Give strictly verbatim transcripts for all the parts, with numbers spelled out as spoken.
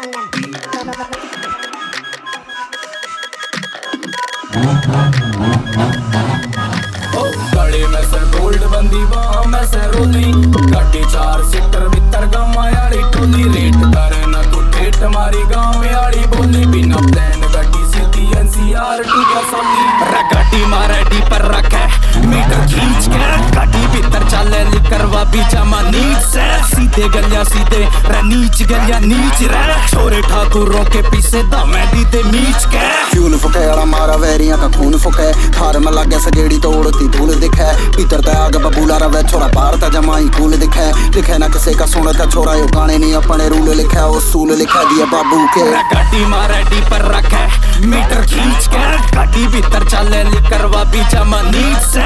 गले में से गोल्ड बंदी बाहों में से रोली गाड़ी चार सीटर भीतर गाँव आली टोली रेट करे ना तू ठेठ मारी गाँव आली बोली बिना प्लान गाड़ी सीधी एनसीआरटी का सोली गाड़ी मारे डी पर रखे मीटर खींच के गाड़ी भीतर चले लिकरवा पिजामा नीच से सीधे गलिया सीधे रे नीच गलिया नीच रे छोरे ठाकुरों के पीछे दमे दी ते मीच के फ्यूल फुके वाला मारा वैरियां का खून फुके थार में लगे सगेड़ी तो उड़ती धूल दिखे भीतर ते आग बबूला रवे छोरा बाहर ते जमाई कूल दिखे लिखे ना किसी का सुनता छोरा यो गाने नहीं अपने रूल लिखे ओ सूल लिखे दिए बाबू के गाड़ी मारे डी पर रखे मीटर खींच के गाड़ी भीतर चले लिकरवा पिजामा नीच से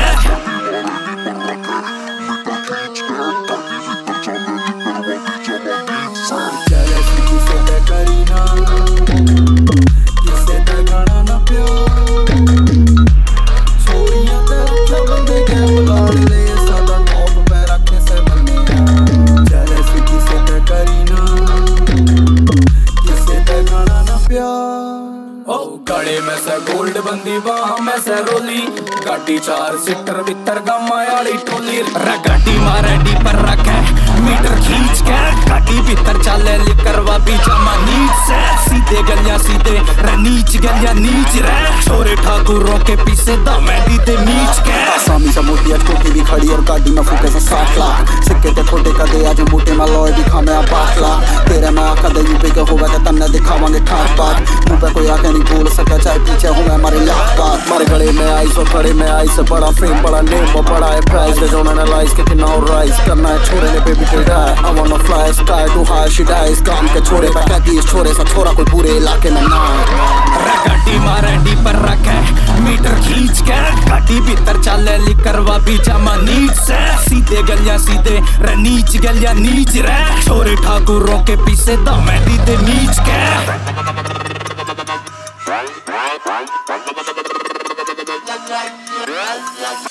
गले में से गोल्ड बंदी बाहों में से रोली गाड़ी चार सीटर भीतर गाँव आली टोली गाड़ी मारे डी पर रखे मीटर खींच के गाड़ी भीतर चले लिकरवा पिजामा नीच से सीधे गलिया सीधे रे नीच गलिया नीच रे छोरे ठाकुरों के पीछे दमे दी ते मीच के आसामी से मोटी आज कोटी भी खड़ी और गाड़ी में फूके से साठ लाख सिक्के ते खोटे का दे आज मोटे में लॉय दिखा मैं बात ला तेरे में आका दे यूपी के होगा के तन्ने दिखावांगे ठाट बात मुँह पे कोई आके नहीं बोल सके चाहे पीछे हूँ मैं हमारे लाख बात मारे गले में आई सो खड़े में आई से बड़ा फेम बड़ा नेम और बड़ा है प्राइस जो एनालाइज के कितना और राइज करना है छोरे ने बेबी टेल डाई I wanna fly sky too high she dies काम के छोरे पे कहती इस छोरे सा छोरा कोई पूरे इलाके में ना गाड़ी मारे डी पर रखे मीटर खींच के गाड़ी भीतर चले लिकरवा पिजामा नीच से सीधे गलिया सीधे रे नीच गलिया नीच रे छोरे ठाकुरों के पीछे दमे दी ते मीच के